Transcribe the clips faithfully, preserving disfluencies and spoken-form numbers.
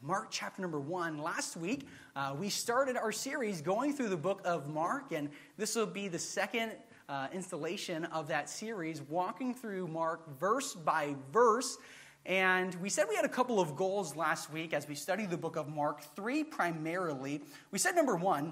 Mark chapter number one. Last week, uh, we started our series going through the book of Mark, and this will be the second uh, installation of that series, walking through Mark verse by verse. And we said we had a couple of goals last week as we studied the book of Mark, three primarily. We said number one,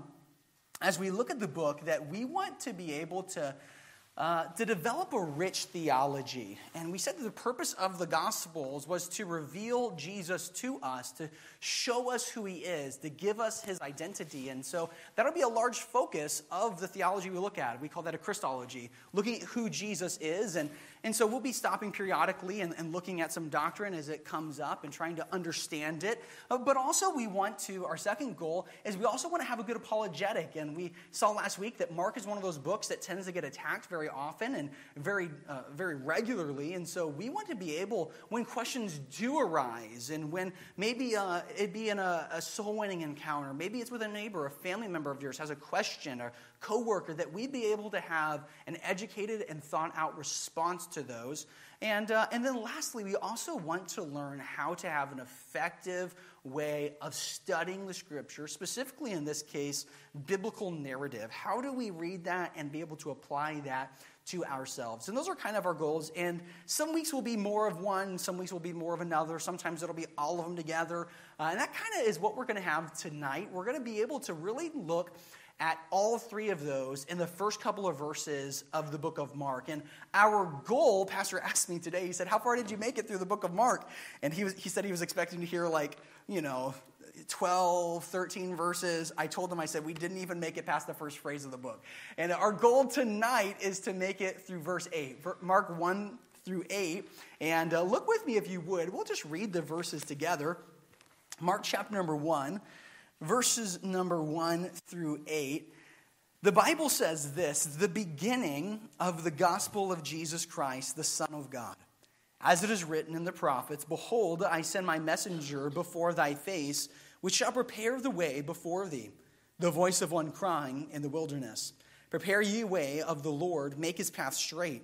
as we look at the book, that we want to be able to Uh, to develop a rich theology. And we said that the purpose of the Gospels was to reveal Jesus to us, to show us who he is, to give us his identity. And so that'll be a large focus of the theology we look at. We call that a Christology, looking at who Jesus is. And, and so we'll be stopping periodically and, and looking at some doctrine as it comes up and trying to understand it. Uh, but also we want to, our second goal is we also want to have a good apologetic. And we saw last week that Mark is one of those books that tends to get attacked very often and very uh, very regularly, and so we want to be able, when questions do arise, and when maybe uh, it be in a, a soul-winning encounter, maybe it's with a neighbor, a family member of yours has a question, or coworker, that we be able to have an educated and thought-out response to those. And uh, and then lastly, we also want to learn how to have an effective way of studying the Scripture, specifically in this case, biblical narrative. How do we read that and be able to apply that to ourselves? And those are kind of our goals. And some weeks will be more of one, some weeks will be more of another. Sometimes it'll be all of them together. Uh, and that kind of is what we're going to have tonight. We're going to be able to really look at all three of those in the first couple of verses of the book of Mark. And our goal, Pastor asked me today, he said, how far did you make it through the book of Mark? And he was, he said he was expecting to hear like, you know, twelve, thirteen verses. I told him, I said, we didn't even make it past the first phrase of the book. And our goal tonight is to make it through verse eight, Mark one through eight. And uh, look with me if you would. We'll just read the verses together. Mark chapter number one. Verses number one through eight, the Bible says this: the beginning of the gospel of Jesus Christ, the Son of God. As it is written in the prophets, behold, I send my messenger before thy face, which shall prepare the way before thee. The voice of one crying in the wilderness, prepare ye way of the Lord, make his path straight.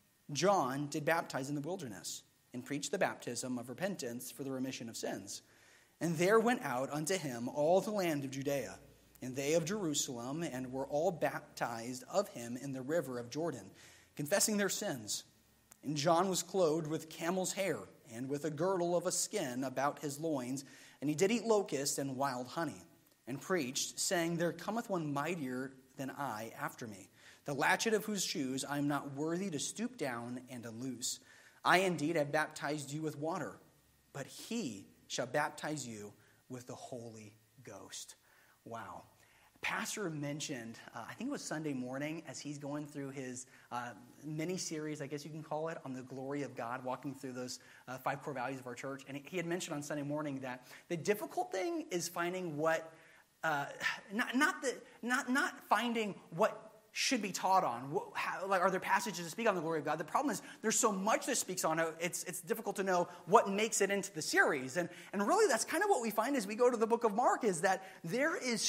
John did baptize in the wilderness, and preach the baptism of repentance for the remission of sins. And there went out unto him all the land of Judea, and they of Jerusalem, and were all baptized of him in the river of Jordan, confessing their sins. And John was clothed with camel's hair, and with a girdle of a skin about his loins, and he did eat locusts and wild honey, and preached, saying, There cometh one mightier than I after me, the latchet of whose shoes I am not worthy to stoop down and to loose. I indeed have baptized you with water, but he shall baptize you with the Holy Ghost. Wow. Pastor mentioned, uh, I think it was Sunday morning, as he's going through his uh, mini-series, I guess you can call it, on the glory of God, walking through those uh, five core values of our church. And he had mentioned on Sunday morning that the difficult thing is finding what, uh, not not the not not finding what should be taught on. How, like, are there passages that speak on the glory of God? The problem is there's so much that speaks on it, it's it's difficult to know what makes it into the series. And, and really that's kind of what we find as we go to the book of Mark, is that there is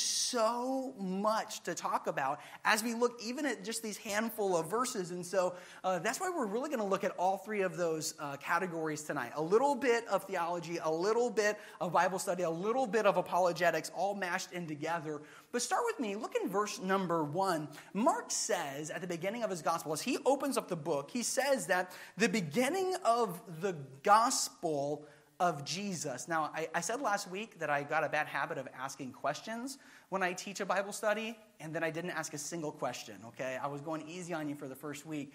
so much to talk about as we look even at just these handful of verses. And so uh, that's why we're really going to look at all three of those uh, categories tonight. A little bit of theology, a little bit of Bible study, a little bit of apologetics, all mashed in together. But start with me. Look in verse number one. Mark says at the beginning of his gospel, as he opens up the book, he says that the beginning of the gospel of Jesus. Now, I, I said last week that I got a bad habit of asking questions when I teach a Bible study, and then I didn't ask a single question, okay? I was going easy on you for the first week.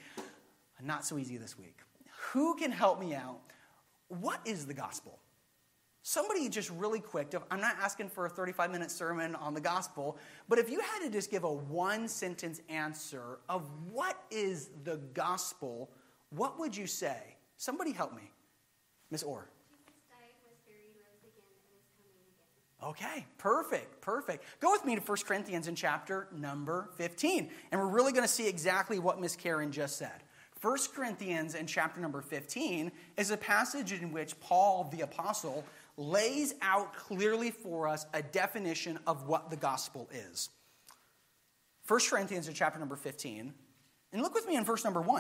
Not so easy this week. Who can help me out? What is the gospel? Somebody just really quick, I'm not asking for a thirty-five minute sermon on the gospel, but if you had to just give a one-sentence answer of what is the gospel, what would you say? Somebody help me. Miss Orr. Jesus died, was buried, rose again, and is coming again. Okay, perfect, perfect. Go with me to First Corinthians in chapter number fifteen, and we're really going to see exactly what Miss Karen just said. First Corinthians in chapter number fifteen is a passage in which Paul, the apostle, lays out clearly for us a definition of what the gospel is. First Corinthians in chapter number fifteen. And look with me in verse number one.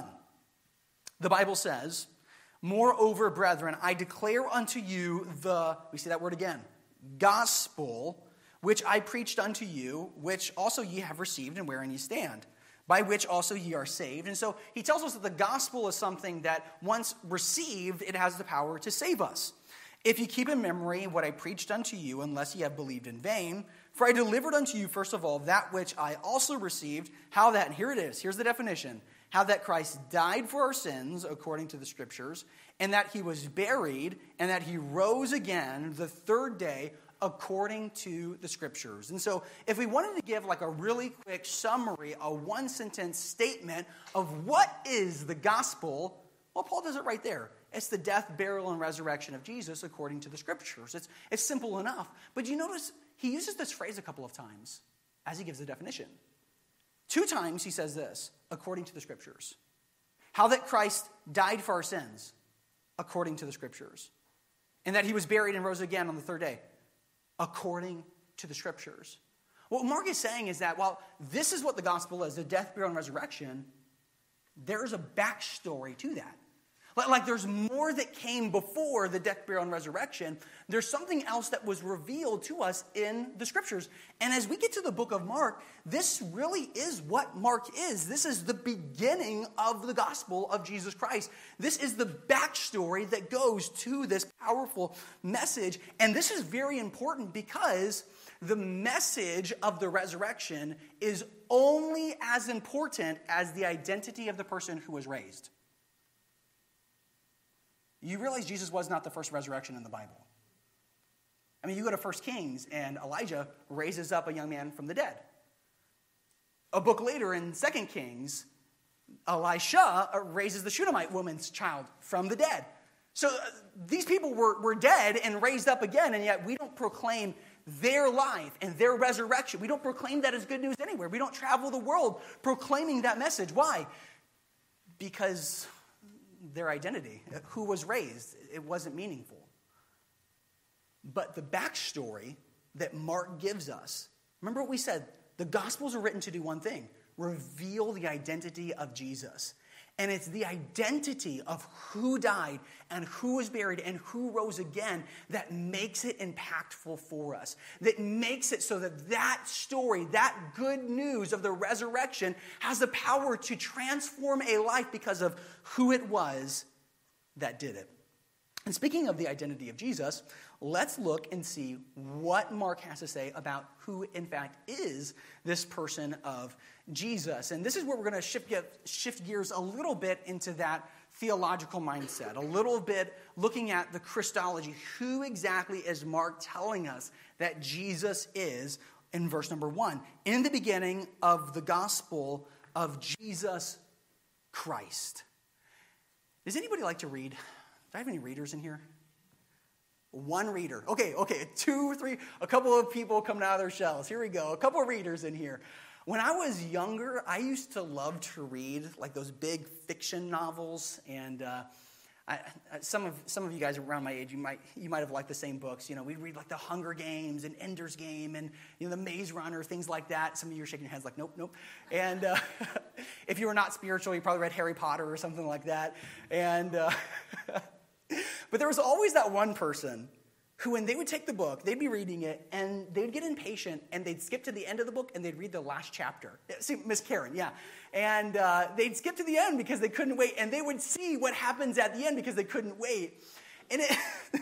The Bible says, Moreover, brethren, I declare unto you the, we see that word again, gospel which I preached unto you, which also ye have received and wherein ye stand, by which also ye are saved. And so he tells us that the gospel is something that once received, it has the power to save us. If you keep in memory what I preached unto you, unless ye have believed in vain, for I delivered unto you, first of all, that which I also received, how that, and here it is, here's the definition, how that Christ died for our sins, according to the Scriptures, and that he was buried, and that he rose again the third day, according to the Scriptures. And so if we wanted to give like a really quick summary, a one-sentence statement of what is the gospel, well, Paul does it right there. It's the death, burial, and resurrection of Jesus according to the Scriptures. It's, it's simple enough. But you notice he uses this phrase a couple of times as he gives the definition. Two times he says this, according to the Scriptures. How that Christ died for our sins, according to the Scriptures. And that he was buried and rose again on the third day, according to the Scriptures. What Mark is saying is that while this is what the gospel is, the death, burial, and resurrection, there's a backstory to that. Like there's more that came before the death, burial, and resurrection. There's something else that was revealed to us in the Scriptures. And as we get to the book of Mark, this really is what Mark is. This is the beginning of the gospel of Jesus Christ. This is the backstory that goes to this powerful message. And this is very important because the message of the resurrection is only as important as the identity of the person who was raised. You realize Jesus was not the first resurrection in the Bible. I mean, you go to First Kings, and Elijah raises up a young man from the dead. A book later in Second Kings, Elisha raises the Shunammite woman's child from the dead. So uh, these people were, were dead and raised up again, and yet we don't proclaim their life and their resurrection. We don't proclaim that as good news anywhere. We don't travel the world proclaiming that message. Why? Because their identity, who was raised, it wasn't meaningful. But the backstory that Mark gives us, remember what we said, the Gospels are written to do one thing, reveal the identity of Jesus. And it's the identity of who died and who was buried and who rose again that makes it impactful for us. That makes it so that that story, that good news of the resurrection has the power to transform a life because of who it was that did it. And speaking of the identity of Jesus, let's look and see what Mark has to say about who, in fact, is this person of Jesus. And this is where we're going to shift, shift gears a little bit into that theological mindset, a little bit looking at the Christology. Who exactly is Mark telling us that Jesus is in verse number one? In the beginning of the gospel of Jesus Christ. Does anybody like to read? Do I have any readers in here? One reader. Okay, okay, two, three, a couple of people coming out of their shells. Here we go, a couple of readers in here. When I was younger, I used to love to read like those big fiction novels, and uh, I, some of some of you guys around my age, you might you might have liked the same books. You know, we'd read like The Hunger Games and Ender's Game and you know The Maze Runner, things like that. Some of you are shaking your heads like, nope, nope. And uh, if you were not spiritual, you probably read Harry Potter or something like that. And uh, but there was always that one person who, when they would take the book, they'd be reading it, and they'd get impatient, and they'd skip to the end of the book, and they'd read the last chapter. See, Miss Karen, yeah. And uh, they'd skip to the end because they couldn't wait, and they would see what happens at the end because they couldn't wait. And it...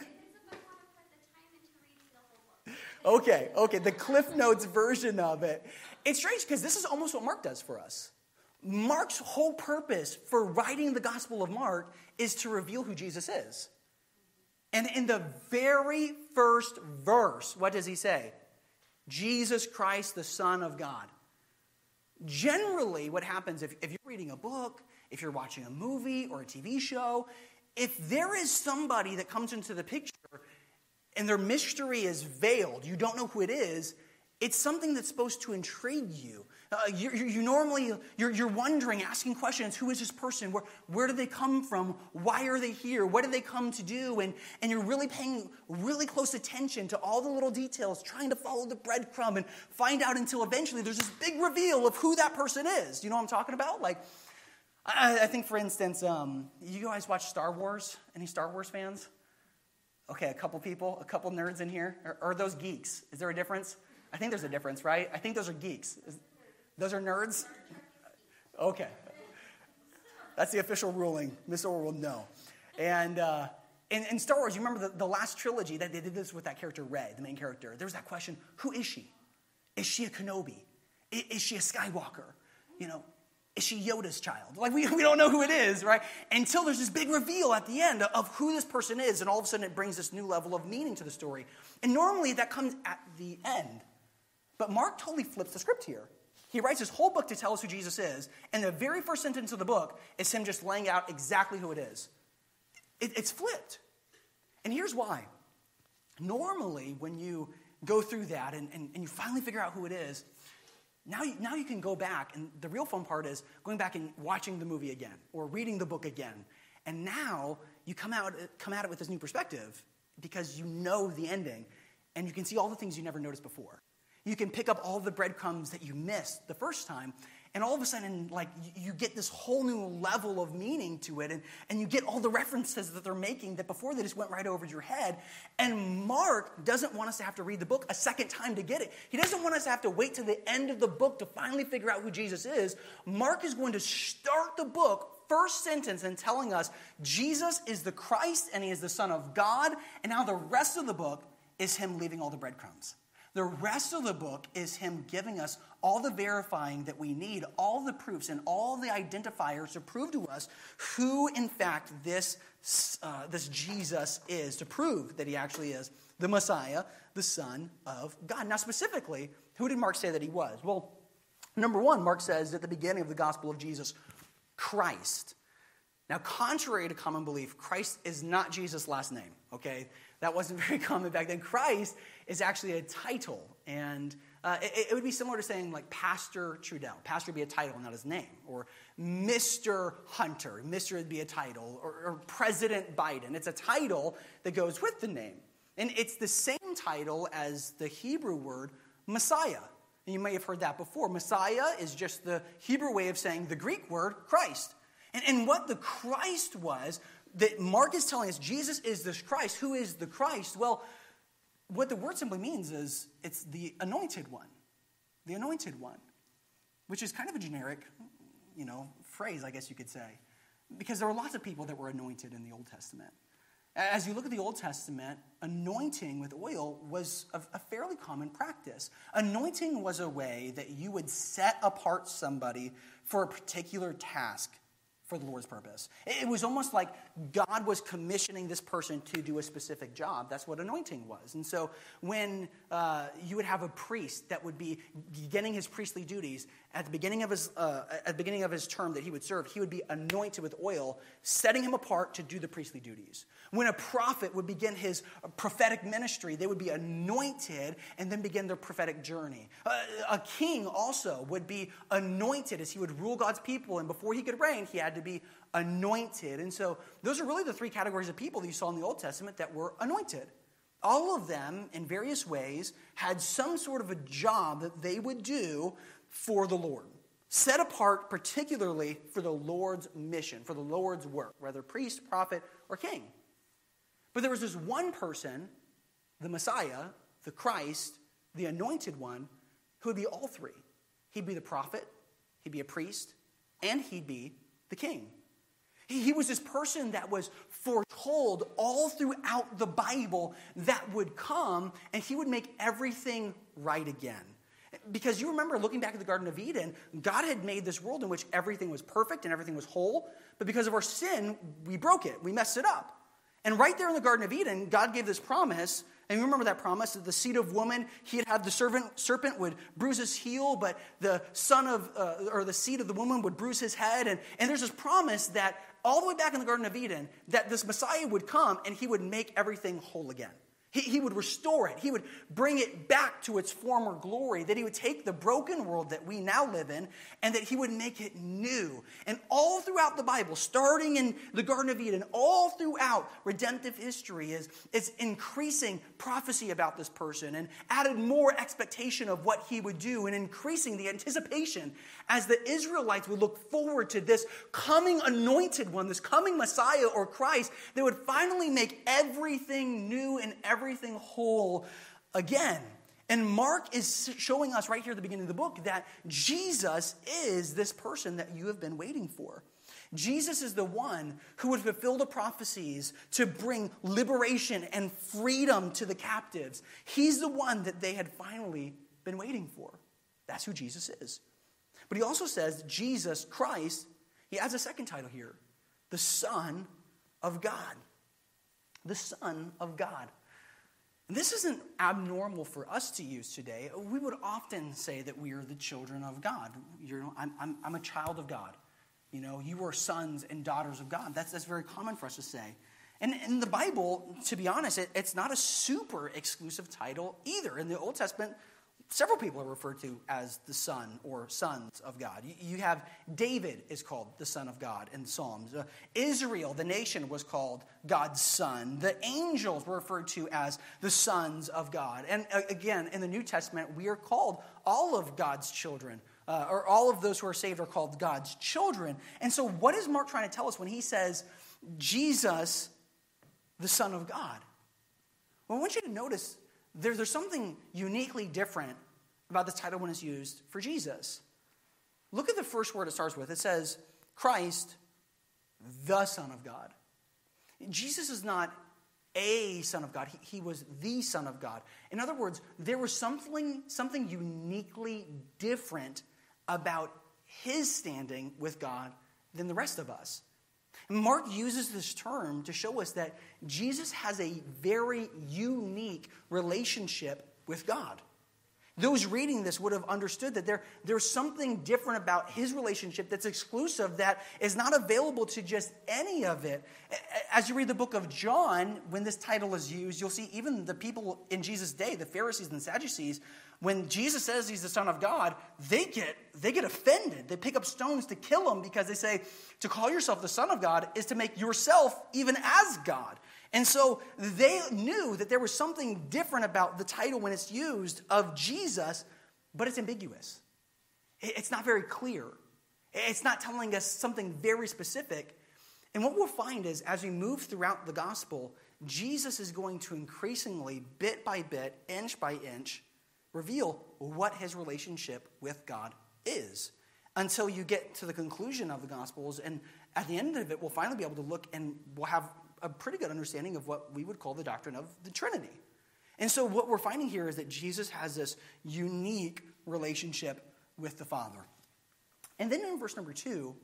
okay, okay, the Cliff Notes version of it. It's strange because this is almost what Mark does for us. Mark's whole purpose for writing the Gospel of Mark is to reveal who Jesus is. And in the very first verse, what does he say? Jesus Christ, the Son of God. Generally, what happens if, if you're reading a book, if you're watching a movie or a T V show, if there is somebody that comes into the picture and their mystery is veiled, you don't know who it is, it's something that's supposed to intrigue you. Uh, you, you, you normally, you're, you're wondering, asking questions, who is this person? Where, where do they come from? Why are they here? What do they come to do? And, and you're really paying really close attention to all the little details, trying to follow the breadcrumb and find out until eventually there's this big reveal of who that person is. You know what I'm talking about? Like, I, I think, for instance, um, you guys watch Star Wars? Any Star Wars fans? Okay, a couple people, a couple nerds in here. Or, or are those geeks? Is there a difference? I think there's a difference, right? I think those are geeks. Is, those are nerds? Okay. That's the official ruling. Miss Orr will know. And uh, in, in Star Wars, you remember the, the last trilogy that they did this with that character, Rey, the main character. There was that question, who is she? Is she a Kenobi? Is, is she a Skywalker? You know, is she Yoda's child? Like, we, we don't know who it is, right? Until there's this big reveal at the end of who this person is, and all of a sudden it brings this new level of meaning to the story. And normally that comes at the end. But Mark totally flips the script here. He writes his whole book to tell us who Jesus is, and the very first sentence of the book is him just laying out exactly who it is. It, it's flipped. And here's why. Normally, when you go through that and, and, and you finally figure out who it is, Now you, now you can go back, and the real fun part is going back and watching the movie again or reading the book again. And now you come out come at it with this new perspective because you know the ending, and you can see all the things you never noticed before. You can pick up all the breadcrumbs that you missed the first time, and all of a sudden, like, you get this whole new level of meaning to it, and, and you get all the references that they're making that before they just went right over your head. And Mark doesn't want us to have to read the book a second time to get it. He doesn't want us to have to wait to the end of the book to finally figure out who Jesus is. Mark is going to start the book, first sentence, and telling us Jesus is the Christ and he is the Son of God, and now the rest of the book is him leaving all the breadcrumbs. The rest of the book is him giving us all the verifying that we need, all the proofs and all the identifiers to prove to us who, in fact, this, uh, this Jesus is, to prove that he actually is the Messiah, the Son of God. Now, specifically, who did Mark say that he was? Well, number one, Mark says at the beginning of the Gospel of Jesus, Christ. Now, contrary to common belief, Christ is not Jesus' last name, okay? That wasn't very common back then. Christ is actually a title, and uh, it, it would be similar to saying, like, Pastor Trudell. Pastor would be a title, not his name. Or Mister Hunter. Mister would be a title. Or, or President Biden. It's a title that goes with the name. And it's the same title as the Hebrew word Messiah. And you may have heard that before. Messiah is just the Hebrew way of saying the Greek word Christ. And, and what the Christ was, that Mark is telling us, Jesus is this Christ. Who is the Christ? Well, what the word simply means is it's the anointed one. The anointed one. Which is kind of a generic, you know, phrase, I guess you could say. Because there were lots of people that were anointed in the Old Testament. As you look at the Old Testament, anointing with oil was a, a fairly common practice. Anointing was a way that you would set apart somebody for a particular task for the Lord's purpose. It was almost like God was commissioning this person to do a specific job. That's what anointing was. And so when uh, you would have a priest that would be getting his priestly duties at the beginning of his uh, at the beginning of his term that he would serve, he would be anointed with oil, setting him apart to do the priestly duties. When a prophet would begin his prophetic ministry, they would be anointed and then begin their prophetic journey. Uh, a king also would be anointed as he would rule God's people, and before he could reign, he had to be anointed. And so those are really the three categories of people that you saw in the Old Testament that were anointed. All of them, in various ways, had some sort of a job that they would do for the Lord, set apart particularly for the Lord's mission, for the Lord's work, whether priest, prophet, or king. But there was this one person, the Messiah, the Christ, the anointed one, who would be all three. He'd be the prophet, he'd be a priest, and he'd be the king. He, he was this person that was foretold all throughout the Bible that would come, and he would make everything right again. Because you remember, looking back at the Garden of Eden, God had made this world in which everything was perfect and everything was whole, but because of our sin, we broke it, we messed it up. And right there in the Garden of Eden, God gave this promise. And you remember that promise that the seed of woman, he'd have the serpent, serpent would bruise his heel, but the son of, uh, or the seed of the woman would bruise his head. And, and there's this promise that all the way back in the Garden of Eden, that this Messiah would come and he would make everything whole again. He, he would restore it. He would bring it back to its former glory, that he would take the broken world that we now live in and that he would make it new. And all throughout the Bible, starting in the Garden of Eden, all throughout redemptive history is, is increasing prophecy about this person and added more expectation of what he would do and increasing the anticipation as the Israelites would look forward to this coming anointed one, this coming Messiah or Christ that would finally make everything new and everything everything whole again. And Mark is showing us right here at the beginning of the book that Jesus is this person that you have been waiting for. Jesus is the one who would fulfill the prophecies to bring liberation and freedom to the captives. He's the one that they had finally been waiting for. That's who Jesus is. But he also says Jesus Christ, he adds a second title here, the Son of God. The Son of God. This isn't abnormal for us to use today. We would often say that we are the children of God. You're, I'm, I'm, I'm a child of God. You know, you are sons and daughters of God. That's, that's very common for us to say. And in the Bible, to be honest, it, it's not a super exclusive title either. In the Old Testament, several people are referred to as the son or sons of God. You, you have David is called the son of God in Psalms. Uh, Israel, the nation, was called God's son. The angels were referred to as the sons of God. And uh, again, in the New Testament, we are called all of God's children. Uh, or all of those who are saved are called God's children. And so what is Mark trying to tell us when he says, Jesus, the Son of God? Well, I want you to notice There, there's something uniquely different about this title when it's used for Jesus. Look at the first word it starts with. It says, Christ, the Son of God. Jesus is not a Son of God. He, he was the Son of God. In other words, there was something, something uniquely different about his standing with God than the rest of us. Mark uses this term to show us that Jesus has a very unique relationship with God. Those reading this would have understood that there, there's something different about his relationship that's exclusive, that is not available to just any of it. As you read the book of John, when this title is used, you'll see even the people in Jesus' day, the Pharisees and the Sadducees, when Jesus says he's the Son of God, they get, they get offended. They pick up stones to kill him because they say, to call yourself the Son of God is to make yourself even as God. And so they knew that there was something different about the title when it's used of Jesus, but it's ambiguous. It's not very clear. It's not telling us something very specific. And what we'll find is as we move throughout the gospel, Jesus is going to increasingly, bit by bit, inch by inch, reveal what his relationship with God is until you get to the conclusion of the Gospels. And at the end of it, we'll finally be able to look and we'll have a pretty good understanding of what we would call the doctrine of the Trinity. And so what we're finding here is that Jesus has this unique relationship with the Father. And then in verse number two,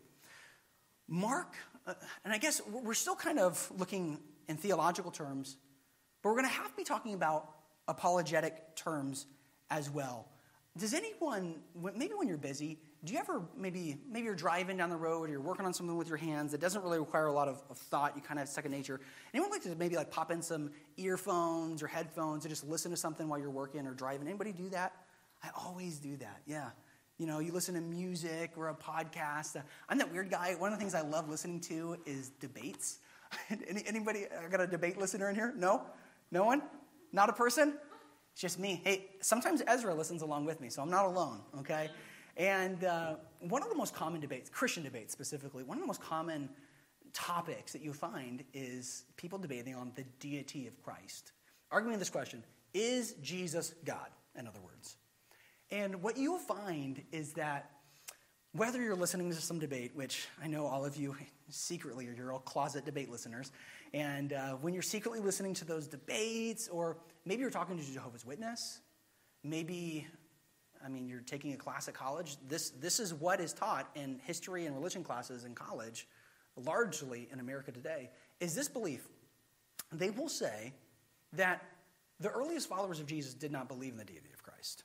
Mark, uh, and I guess we're still kind of looking in theological terms, but we're going to have to be talking about apologetic terms as well. Does anyone, maybe when you're busy, do you ever, maybe maybe you're driving down the road or you're working on something with your hands that doesn't really require a lot of, of thought, you kind of have second nature. Anyone like to maybe like pop in some earphones or headphones and just listen to something while you're working or driving? Anybody do that? I always do that, yeah. You know, you listen to music or a podcast. Uh, I'm that weird guy. One of the things I love listening to is debates. Any, anybody, I got a debate listener in here? No? No one? Not a person? It's just me. Hey, sometimes Ezra listens along with me, so I'm not alone, okay? And uh, one of the most common debates, Christian debates specifically, one of the most common topics that you find is people debating on the deity of Christ. Arguing this question, is Jesus God, in other words? And what you'll find is that whether you're listening to some debate, which I know all of you secretly are, you're all closet debate listeners, and uh, when you're secretly listening to those debates, or maybe you're talking to Jehovah's Witness, maybe, I mean, you're taking a class at college, this, this is what is taught in history and religion classes in college, largely in America today, is this belief. They will say that the earliest followers of Jesus did not believe in the deity of Christ.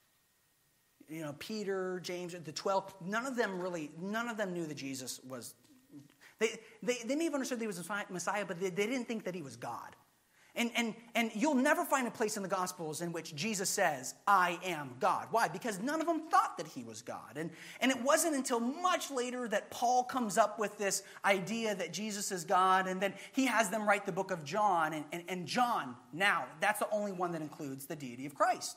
You know, Peter, James, the twelve, none of them really, none of them knew that Jesus was, they, they, they may have understood that he was Messiah, but they, they didn't think that he was God. And, and, and you'll never find a place in the Gospels in which Jesus says, I am God. Why? Because none of them thought that he was God. And, and it wasn't until much later that Paul comes up with this idea that Jesus is God, and then he has them write the book of John. And, and, and John, now, that's the only one that includes the deity of Christ.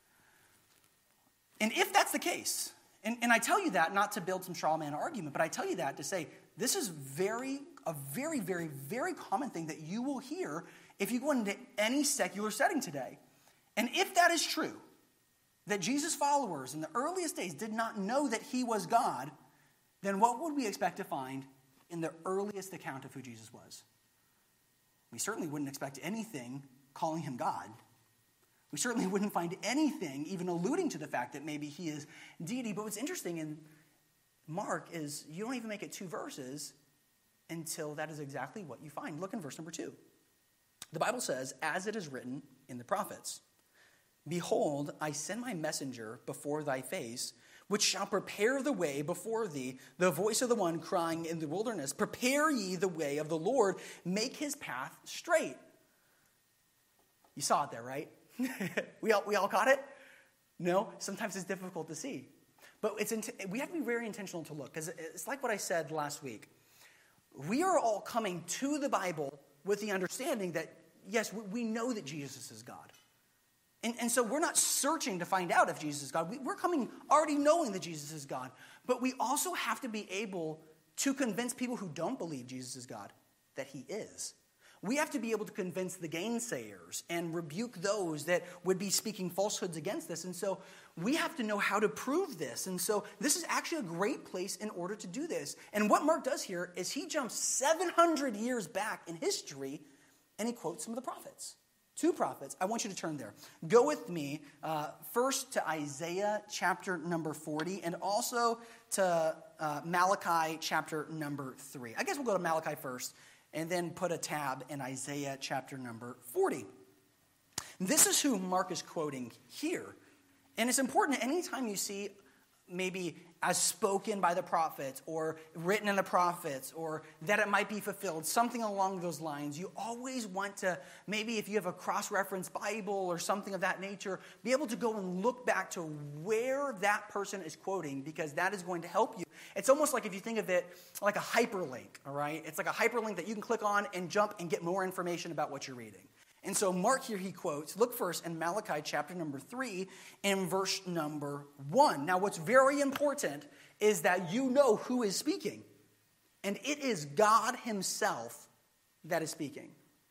And if that's the case, and, and I tell you that not to build some straw man argument, but I tell you that to say this is very, a very, very, very common thing that you will hear if you go into any secular setting today. And if that is true, that Jesus' followers in the earliest days did not know that he was God, then what would we expect to find in the earliest account of who Jesus was? We certainly wouldn't expect anything calling him God. We certainly wouldn't find anything even alluding to the fact that maybe he is deity. But what's interesting in Mark is you don't even make it two verses until that is exactly what you find. Look in verse number two. The Bible says, as it is written in the prophets, behold, I send my messenger before thy face, which shall prepare the way before thee, the voice of the one crying in the wilderness, prepare ye the way of the Lord, make his path straight. You saw it there, right? we, all, we all caught it? No? Sometimes it's difficult to see. But it's we have to be very intentional to look, because it's like what I said last week. We are all coming to the Bible with the understanding that, yes, we know that Jesus is God. And, and so we're not searching to find out if Jesus is God. We, we're coming already knowing that Jesus is God. But we also have to be able to convince people who don't believe Jesus is God that he is. We have to be able to convince the gainsayers and rebuke those that would be speaking falsehoods against this. And so we have to know how to prove this. And so this is actually a great place in order to do this. And what Mark does here is he jumps seven hundred years back in history and he quotes some of the prophets. Two prophets. I want you to turn there. Go with me uh, first to Isaiah chapter number forty and also to uh, Malachi chapter number three. I guess we'll go to Malachi first and then put a tab in Isaiah chapter number forty. This is who Mark is quoting here. And it's important anytime you see maybe as spoken by the prophets or written in the prophets or that it might be fulfilled, something along those lines, you always want to, maybe if you have a cross-reference Bible or something of that nature, be able to go and look back to where that person is quoting, because that is going to help you. It's almost like if you think of it like a hyperlink, all right? It's like a hyperlink that you can click on and jump and get more information about what you're reading. And so Mark here, he quotes, look first in Malachi chapter number three and verse number one. Now what's very important is that you know who is speaking. And it is God himself that is speaking.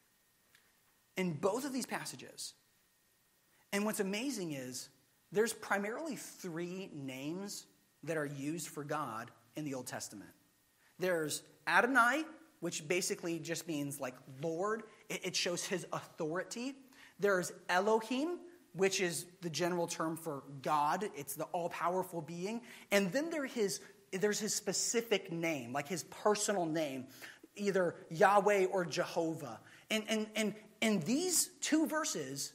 In both of these passages. And what's amazing is there's primarily three names that are used for God in the Old Testament. There's Adonai, which basically just means like Lord. It shows his authority. There's Elohim, which is the general term for God. It's the all-powerful being. And then there his, there's his specific name, like his personal name, either Yahweh or Jehovah. And, and, and in these two verses,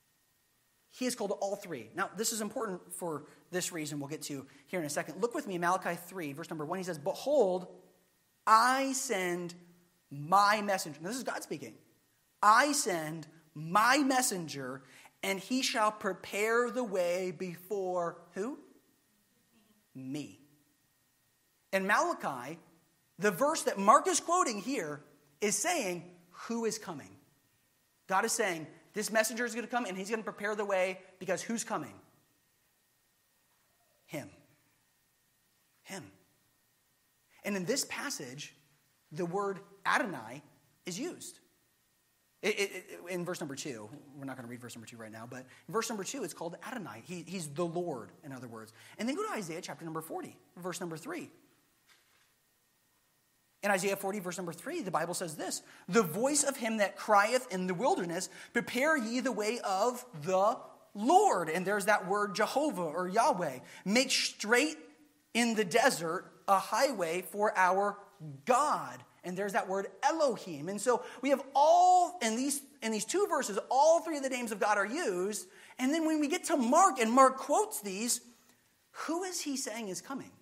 he is called all three. Now, this is important for this reason we'll get to here in a second. Look with me, Malachi three, verse number one. He says, behold, I send my messenger. Now, this is God speaking. I send my messenger, and he shall prepare the way before who? Me. In Malachi, the verse that Mark is quoting here is saying, who is coming? God is saying, this messenger is going to come, and he's going to prepare the way, because who's coming? Him. Him. And in this passage, the word Adonai is used. It, it, it, in verse number two, we're not going to read verse number two right now, but in verse number two, it's called Adonai. He, he's the Lord, in other words. And then go to Isaiah chapter number forty, verse number three. In Isaiah forty, verse number three, the Bible says this, the voice of him that crieth in the wilderness, prepare ye the way of the Lord. And there's that word Jehovah or Yahweh. Make straight in the desert a highway for our God. And there's that word Elohim. And so we have all, in these, in these two verses, all three of the names of God are used. And then when we get to Mark, and Mark quotes these, who is he saying is coming?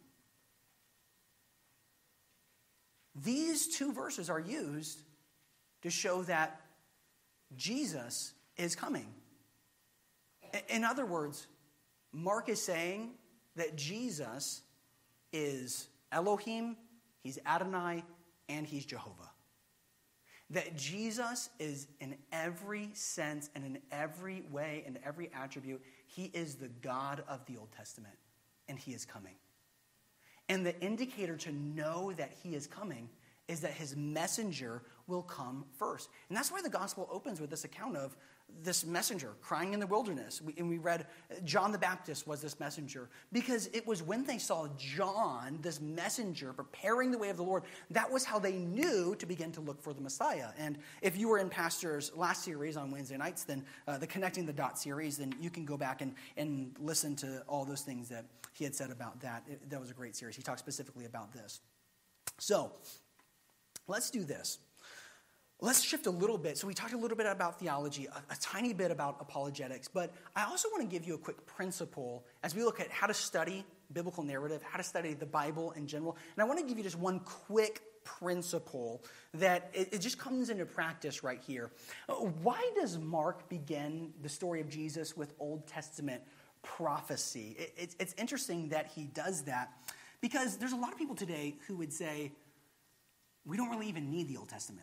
These two verses are used to show that Jesus is coming. In other words, Mark is saying that Jesus is Elohim, he's Adonai, and he's Jehovah. That Jesus is in every sense and in every way and every attribute, he is the God of the Old Testament, and he is coming. And the indicator to know that he is coming is that his messenger will come first. And that's why the gospel opens with this account of this messenger crying in the wilderness. We, and we read John the Baptist was this messenger because it was when they saw John, this messenger, preparing the way of the Lord, that was how they knew to begin to look for the Messiah. And if you were in Pastor's last series on Wednesday nights, then uh, the Connecting the Dots series, then you can go back and, and listen to all those things that he had said about that. It, that was a great series. He talked specifically about this. So, let's do this. Let's shift a little bit. So we talked a little bit about theology, a, a tiny bit about apologetics, but I also want to give you a quick principle as we look at how to study biblical narrative, how to study the Bible in general. And I want to give you just one quick principle that it, it just comes into practice right here. Why does Mark begin the story of Jesus with Old Testament prophecy? It, it, it's interesting that he does that because there's a lot of people today who would say, we don't really even need the Old Testament.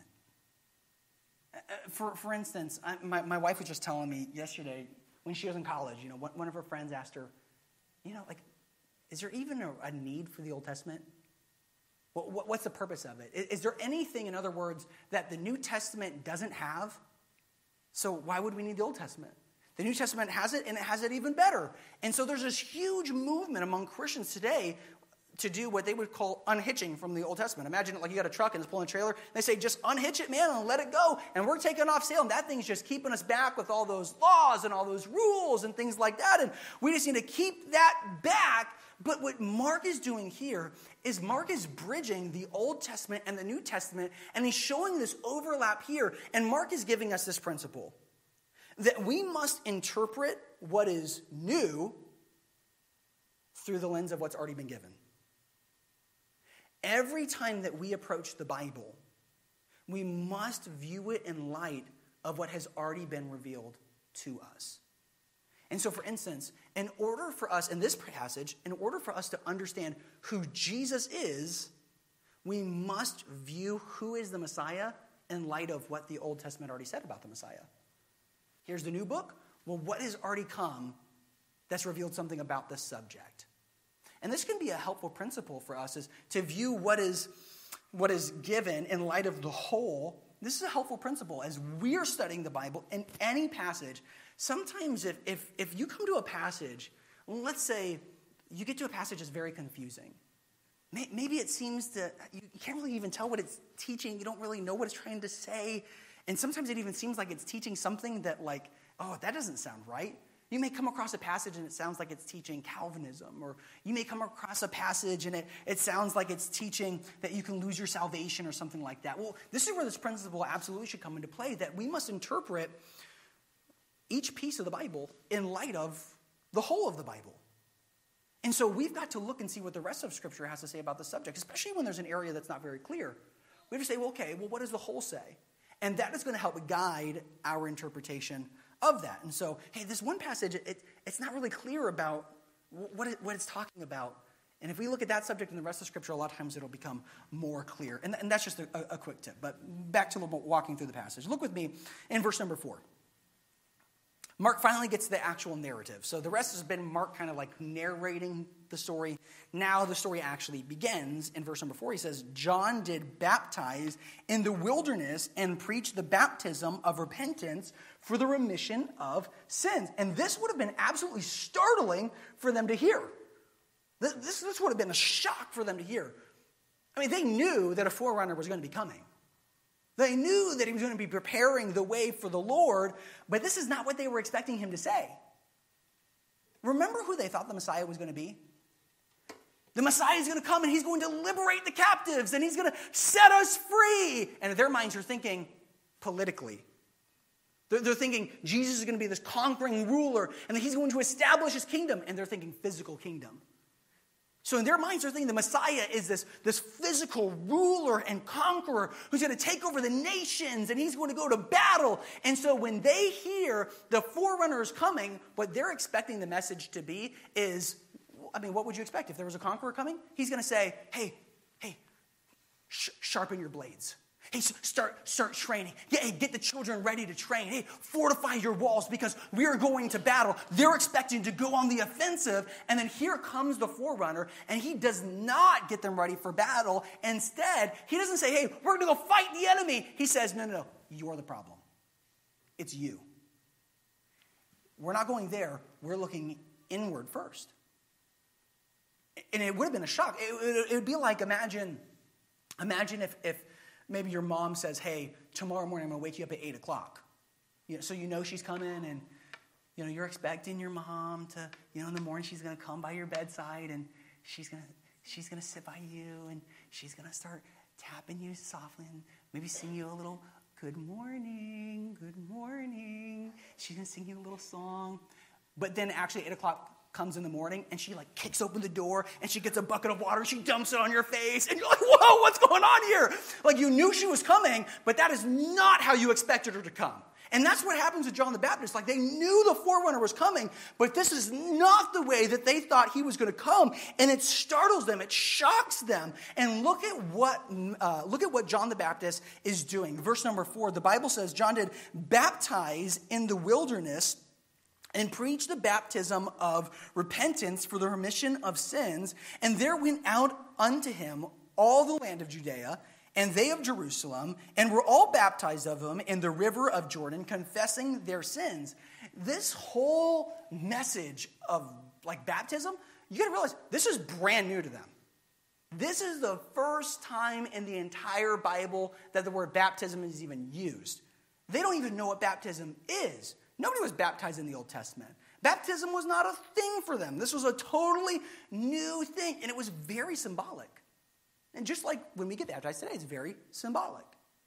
For for instance, I, my, my wife was just telling me yesterday when she was in college, you know, one, one of her friends asked her, you know, like, is there even a, a need for the Old Testament? What, what, what's the purpose of it? Is, is there anything, in other words, that the New Testament doesn't have? So why would we need the Old Testament? The New Testament has it, and it has it even better. And so there's this huge movement among Christians today to do what they would call unhitching from the Old Testament. Imagine it like you got a truck and it's pulling a trailer. And they say, just unhitch it, man, and let it go. And we're taking off sail. And that thing's just keeping us back with all those laws and all those rules and things like that. And we just need to keep that back. But what Mark is doing here is Mark is bridging the Old Testament and the New Testament. And he's showing this overlap here. And Mark is giving us this principle. That we must interpret what is new through the lens of what's already been given. Every time that we approach the Bible, we must view it in light of what has already been revealed to us. And so, for instance, in order for us, in this passage, in order for us to understand who Jesus is, we must view who is the Messiah in light of what the Old Testament already said about the Messiah. Here's the new book. Well, what has already come that's revealed something about this subject? And this can be a helpful principle for us, is to view what is, what is given in light of the whole. This is a helpful principle as we are studying the Bible in any passage. Sometimes if, if, if you come to a passage, let's say you get to a passage that's very confusing. Maybe it seems to, you can't really even tell what it's teaching. You don't really know what it's trying to say. And sometimes it even seems like it's teaching something that like, oh, that doesn't sound right. You may come across a passage and it sounds like it's teaching Calvinism, or you may come across a passage and it, it sounds like it's teaching that you can lose your salvation or something like that. Well, this is where this principle absolutely should come into play, that we must interpret each piece of the Bible in light of the whole of the Bible. And so we've got to look and see what the rest of Scripture has to say about the subject, especially when there's an area that's not very clear. We have to say, well, okay, well, what does the whole say? And that is going to help guide our interpretation of that. And so, hey, this one passage, it, it's not really clear about what, it, what it's talking about. And if we look at that subject in the rest of Scripture, a lot of times it'll become more clear. And, and that's just a, a quick tip. But back to walking through the passage. Look with me in verse number four. Mark finally gets to the actual narrative. So the rest has been Mark kind of like narrating the story. Now the story actually begins. In verse number four, he says, John did baptize in the wilderness and preach the baptism of repentance for the remission of sins. And this would have been absolutely startling for them to hear. This, this, this would have been a shock for them to hear. I mean, they knew that a forerunner was going to be coming. They knew that he was going to be preparing the way for the Lord, but this is not what they were expecting him to say. Remember who they thought the Messiah was going to be? The Messiah is going to come and he's going to liberate the captives and he's going to set us free. And in their minds are thinking politically. They're, they're thinking Jesus is going to be this conquering ruler and that he's going to establish his kingdom. And they're thinking physical kingdom. So in their minds, they're thinking the Messiah is this, this physical ruler and conqueror who's going to take over the nations, and he's going to go to battle. And so when they hear the forerunner is coming, what they're expecting the message to be is, I mean, what would you expect? If there was a conqueror coming, he's going to say, hey, hey, sh- sharpen your blades. Hey, start start training. Yeah, hey, get the children ready to train. Hey, fortify your walls because we are going to battle. They're expecting to go on the offensive. And then here comes the forerunner, and he does not get them ready for battle. Instead, he doesn't say, hey, we're going to go fight the enemy. He says, no, no, no, you're the problem. It's you. We're not going there. We're looking inward first. And it would have been a shock. It, it, it would be like, imagine, imagine if, if maybe your mom says, hey, tomorrow morning I'm going to wake you up at eight o'clock. You know, so you know she's coming, and you know, you're expecting your mom to, you know, in the morning she's going to come by your bedside, and she's going to she's going to sit by you, and she's going to start tapping you softly and maybe sing you a little good morning, good morning. She's going to sing you a little song. But then actually eight o'clock comes in the morning, and she like kicks open the door, and she gets a bucket of water, and she dumps it on your face, and you're like, whoa, what's going on here? Like, you knew she was coming, but that is not how you expected her to come. And that's what happens with John the Baptist. Like, they knew the forerunner was coming, but this is not the way that they thought he was going to come, and it startles them, it shocks them. And look at what uh, look at what John the Baptist is doing. Verse number four, the Bible says, John did baptize in the wilderness and preached the baptism of repentance for the remission of sins. And there went out unto him all the land of Judea, and they of Jerusalem, and were all baptized of him in the river of Jordan, confessing their sins. This whole message of like baptism, you got to realize this is brand new to them. This is the first time in the entire Bible that the word baptism is even used. They don't even know what baptism is. Nobody was baptized in the Old Testament. Baptism was not a thing for them. This was a totally new thing, and it was very symbolic. And just like when we get baptized today, it's very symbolic.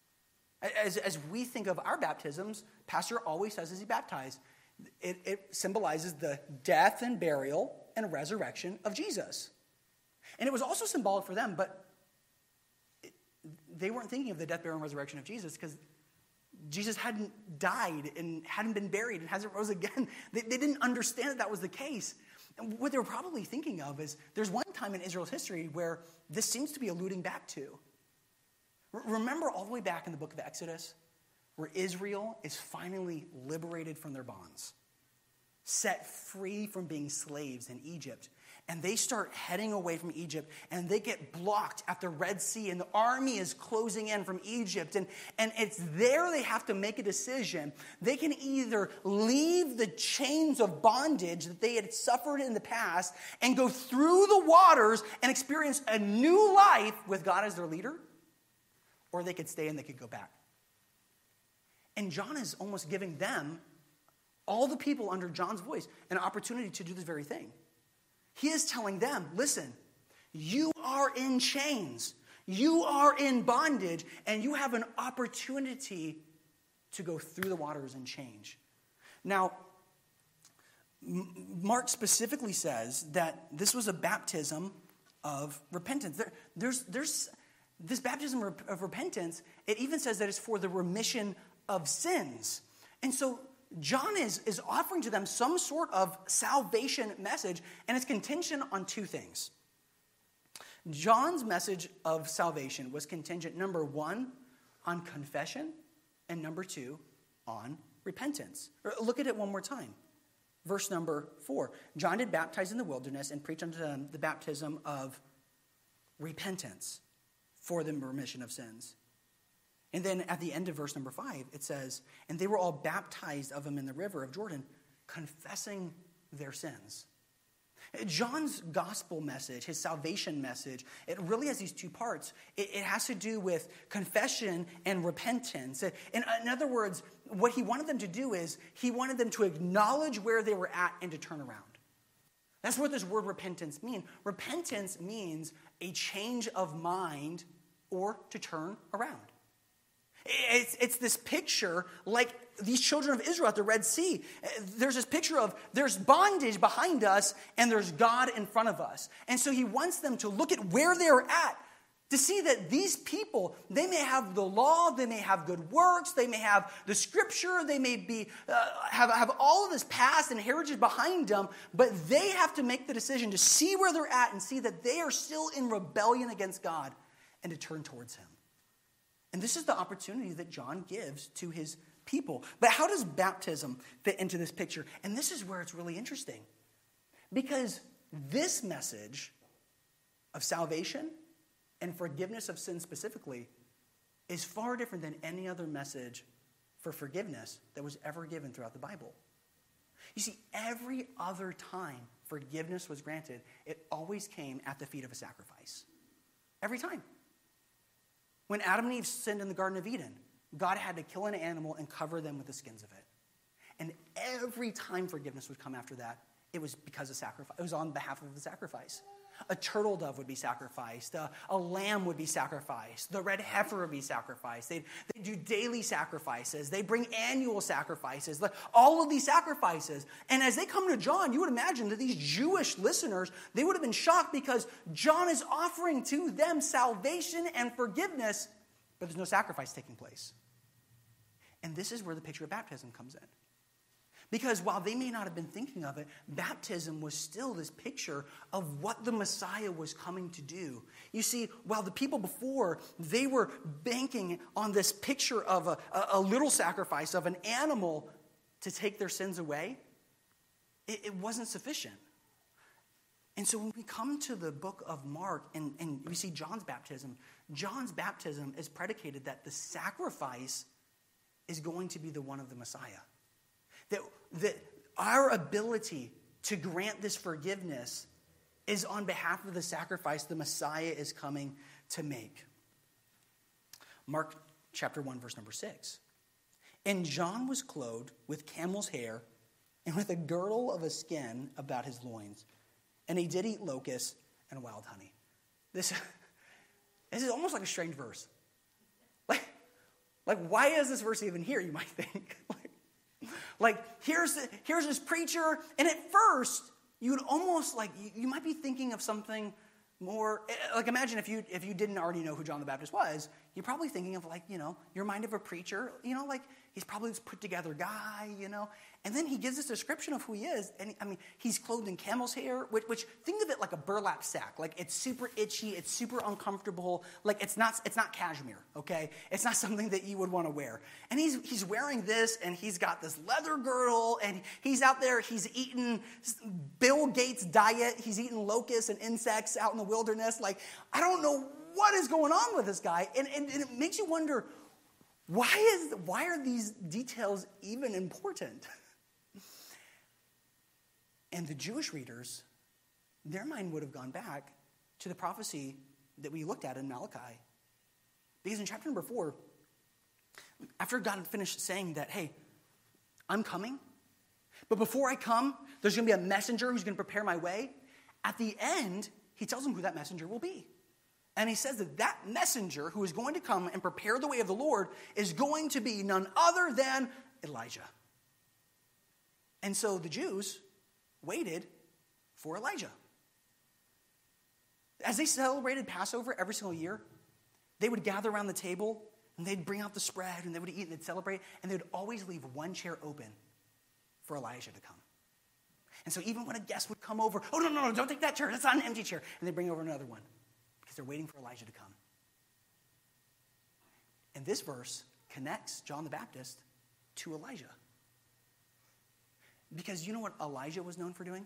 As, as we think of our baptisms, Pastor always says as he baptized, it, it symbolizes the death and burial and resurrection of Jesus. And it was also symbolic for them, but it, they weren't thinking of the death, burial, and resurrection of Jesus because Jesus hadn't died and hadn't been buried and hasn't rose again. They, they didn't understand that that was the case. And what they were probably thinking of is there's one time in Israel's history where this seems to be alluding back to. R- remember all the way back in the book of Exodus where Israel is finally liberated from their bonds, set free from being slaves in Egypt. And they start heading away from Egypt, and they get blocked at the Red Sea, and the army is closing in from Egypt. And, and it's there they have to make a decision. They can either leave the chains of bondage that they had suffered in the past and go through the waters and experience a new life with God as their leader, or they could stay and they could go back. And John is almost giving them, all the people under John's voice, an opportunity to do this very thing. He is telling them, listen, you are in chains, you are in bondage, and you have an opportunity to go through the waters and change. Now, Mark specifically says that this was a baptism of repentance. There, there's, there's this baptism of repentance, it even says that it's for the remission of sins. And so John is, is offering to them some sort of salvation message, and it's contingent on two things. John's message of salvation was contingent, number one, on confession, and number two, on repentance. Look at it one more time. Verse number four. John did baptize in the wilderness and preach unto them the baptism of repentance for the remission of sins. And then at the end of verse number five, it says, and they were all baptized of him in the river of Jordan, confessing their sins. John's gospel message, his salvation message, it really has these two parts. It, it has to do with confession and repentance. In, in other words, what he wanted them to do is he wanted them to acknowledge where they were at and to turn around. That's what this word repentance means. Repentance means a change of mind or to turn around. It's, it's this picture like these children of Israel at the Red Sea. There's this picture of there's bondage behind us and there's God in front of us. And so he wants them to look at where they're at, to see that these people, they may have the law, they may have good works, they may have the scripture, they may be uh, have, have all of this past and heritage behind them, but they have to make the decision to see where they're at and see that they are still in rebellion against God and to turn towards him. And this is the opportunity that John gives to his people. But how does baptism fit into this picture? And this is where it's really interesting. Because this message of salvation and forgiveness of sin specifically is far different than any other message for forgiveness that was ever given throughout the Bible. You see, every other time forgiveness was granted, it always came at the feet of a sacrifice. Every time. When Adam and Eve sinned in the Garden of Eden, God had to kill an animal and cover them with the skins of it. And every time forgiveness would come after that, it was because of sacrifice. It was on behalf of the sacrifice. A turtle dove would be sacrificed. A, a lamb would be sacrificed. The red heifer would be sacrificed. They'd, they'd do daily sacrifices. They bring annual sacrifices. All of these sacrifices. And as they come to John, you would imagine that these Jewish listeners, they would have been shocked because John is offering to them salvation and forgiveness, but there's no sacrifice taking place. And this is where the picture of baptism comes in. Because while they may not have been thinking of it, baptism was still this picture of what the Messiah was coming to do. You see, while the people before, they were banking on this picture of a, a little sacrifice, of an animal to take their sins away, it, it wasn't sufficient. And so when we come to the book of Mark and, and we see John's baptism, John's baptism is predicated that the sacrifice is going to be the one of the Messiah. That, that our ability to grant this forgiveness is on behalf of the sacrifice the Messiah is coming to make. Mark chapter one, verse number six. And John was clothed with camel's hair and with a girdle of a skin about his loins. And he did eat locusts and wild honey. This, this is almost like a strange verse. Like, like, why is this verse even here, you might think? Like, here's the, here's this preacher, and at first, you would almost like, you, you might be thinking of something more, like imagine if you if you didn't already know who John the Baptist was, you're probably thinking of like, you know, your mind of a preacher, you know, like he's probably this put together guy, you know, and then he gives this description of who he is, and I mean, he's clothed in camel's hair, which, which think of it like a burlap sack, like it's super itchy, it's super uncomfortable, like it's not it's not cashmere, okay, it's not something that you would want to wear, and he's he's wearing this, and he's got this leather girdle, and he's out there, he's eating Bill Gates diet, he's eating locusts and insects out in the wilderness, like I don't know what is going on with this guy, and, and, and it makes you wonder, why is why are these details even important? And the Jewish readers, their mind would have gone back to the prophecy that we looked at in Malachi. Because in chapter number four, after God finished saying that, hey, I'm coming, but before I come, there's going to be a messenger who's going to prepare my way. At the end, he tells them who that messenger will be. And he says that that messenger who is going to come and prepare the way of the Lord is going to be none other than Elijah. And so the Jews waited for Elijah. As they celebrated Passover every single year, they would gather around the table and they'd bring out the spread and they would eat and they'd celebrate, and they would always leave one chair open for Elijah to come. And so even when a guest would come over, oh, no, no, no, don't take that chair. That's not an empty chair. And they'd bring over another one because they're waiting for Elijah to come. And this verse connects John the Baptist to Elijah. Because you know what Elijah was known for doing?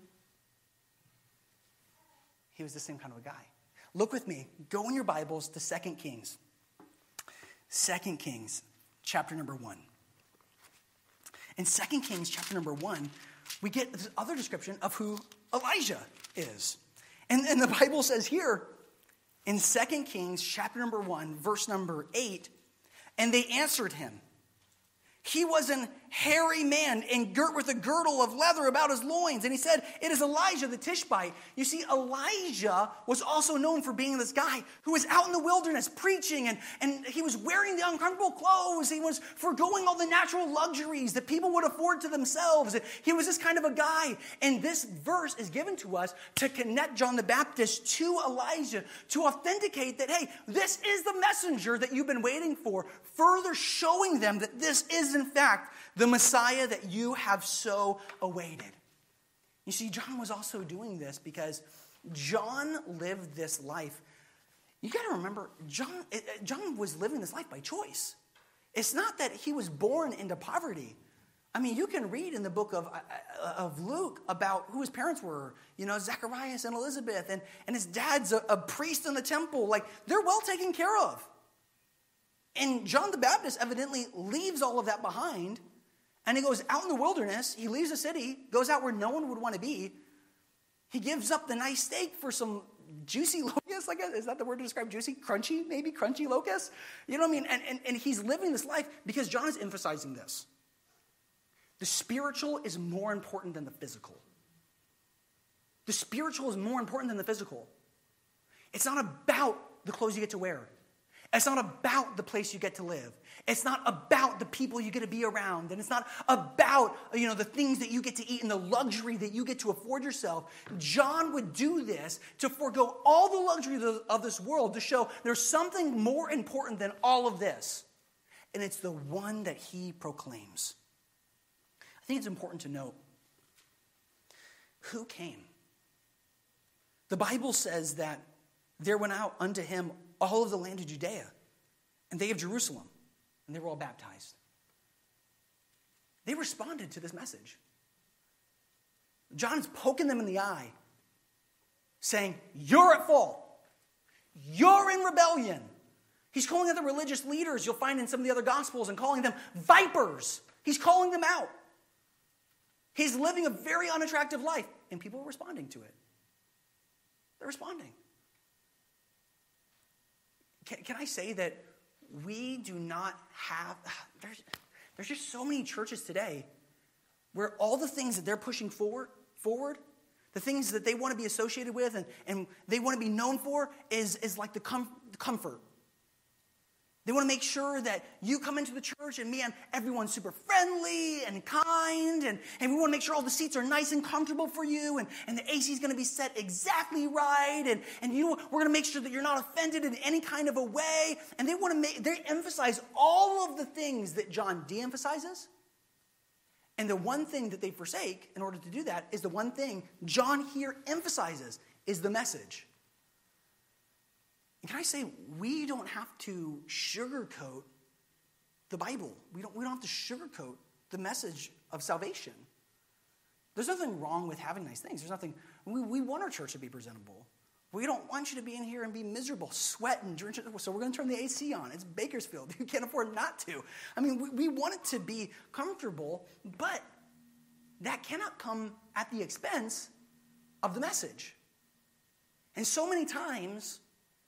He was the same kind of a guy. Look with me. Go in your Bibles to Second Kings. Second Kings, chapter number one. In Second Kings, chapter number one, we get this other description of who Elijah is. And, and the Bible says here, in Second Kings, chapter number one, verse number eight, and they answered him. He was an hairy man and girt with a girdle of leather about his loins. And he said, it is Elijah the Tishbite. You see, Elijah was also known for being this guy who was out in the wilderness preaching, and, and he was wearing the uncomfortable clothes. He was foregoing all the natural luxuries that people would afford to themselves. He was this kind of a guy. And this verse is given to us to connect John the Baptist to Elijah, to authenticate that, hey, this is the messenger that you've been waiting for, further showing them that this is, in fact, the Messiah that you have so awaited. You see, John was also doing this because John lived this life. You got to remember, John, John was living this life by choice. It's not that he was born into poverty. I mean, you can read in the book of, of Luke about who his parents were, you know, Zacharias and Elizabeth, and, and his dad's a, a priest in the temple. Like, they're well taken care of. And John the Baptist evidently leaves all of that behind, and he goes out in the wilderness. He leaves the city, goes out where no one would want to be. He gives up the nice steak for some juicy locusts, I guess. Is that the word to describe juicy? Crunchy, maybe? Crunchy locusts? You know what I mean? And, and, and he's living this life because John is emphasizing this. The spiritual is more important than the physical. The spiritual is more important than the physical. It's not about the clothes you get to wear. It's not about the place you get to live. It's not about the people you get to be around. And it's not about, you know, the things that you get to eat and the luxury that you get to afford yourself. John would do this to forego all the luxury of this world to show there's something more important than all of this. And it's the one that he proclaims. I think it's important to note who came. The Bible says that there went out unto him all of the land of Judea, and they of Jerusalem, and they were all baptized. They responded to this message. John's poking them in the eye, saying, you're at fault. You're in rebellion. He's calling out the religious leaders you'll find in some of the other Gospels and calling them vipers. He's calling them out. He's living a very unattractive life, and people are responding to it. They're responding. Can, can I say that we do not have, there's, there's just so many churches today where all the things that they're pushing forward, forward the things that they want to be associated with and, and they want to be known for is, is like the, com, the comfort. They want to make sure that you come into the church and man, everyone's super friendly and kind. And, and we want to make sure all the seats are nice and comfortable for you. And, and the A C is going to be set exactly right. And, and you, we're going to make sure that you're not offended in any kind of a way. And they want to make, they emphasize all of the things that John de-emphasizes. And the one thing that they forsake in order to do that is the one thing John here emphasizes is the message. And can I say, we don't have to sugarcoat the Bible. We don't, we don't have to sugarcoat the message of salvation. There's nothing wrong with having nice things. There's nothing, we, we want our church to be presentable. We don't want you to be in here and be miserable, sweating, drinking. So we're going to turn the A C on. It's Bakersfield. You can't afford not to. I mean, we, we want it to be comfortable, but that cannot come at the expense of the message. And so many times,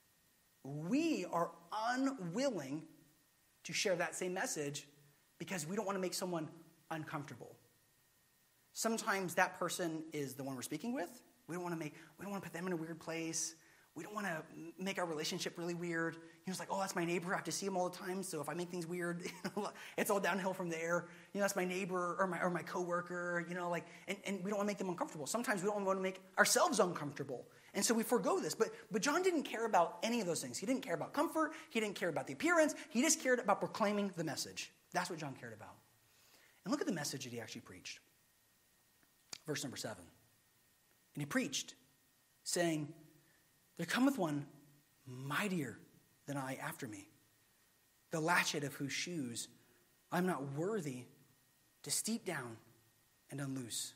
we are unwilling to share that same message because we don't want to make someone uncomfortable. Sometimes that person is the one we're speaking with. We don't want to make, we don't want to put them in a weird place. We don't want to make our relationship really weird. You know, it's like, oh, that's my neighbor. I have to see him all the time. So if I make things weird, you know, it's all downhill from there. You know, that's my neighbor or my or my coworker. You know, like, and, and we don't want to make them uncomfortable. Sometimes we don't want to make ourselves uncomfortable. And so we forego this. But, but John didn't care about any of those things. He didn't care about comfort. He didn't care about the appearance. He just cared about proclaiming the message. That's what John cared about. And look at the message that he actually preached. Verse number seven. And he preached, saying, there cometh one mightier than I after me, the latchet of whose shoes I am not worthy to steep down and unloose.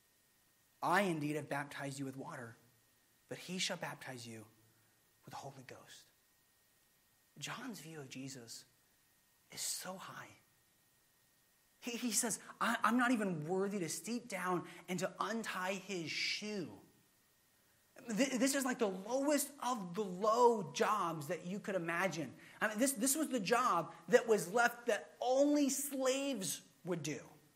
I indeed have baptized you with water, but he shall baptize you with the Holy Ghost. John's view of Jesus is so high. He, he says, I, I'm not even worthy to steep down and to untie his shoe. This is like the lowest of the low jobs that you could imagine. I mean, this, this was the job that was left that only slaves would do.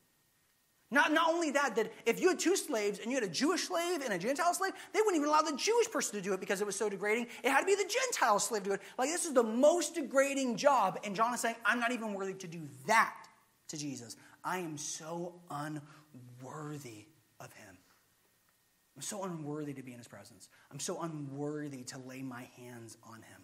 Not, not only that, that if you had two slaves and you had a Jewish slave and a Gentile slave, they wouldn't even allow the Jewish person to do it because it was so degrading. It had to be the Gentile slave to do it. Like, this is the most degrading job. And John is saying, I'm not even worthy to do that to Jesus. I am so unworthy of him. I'm so unworthy to be in his presence. I'm so unworthy to lay my hands on him.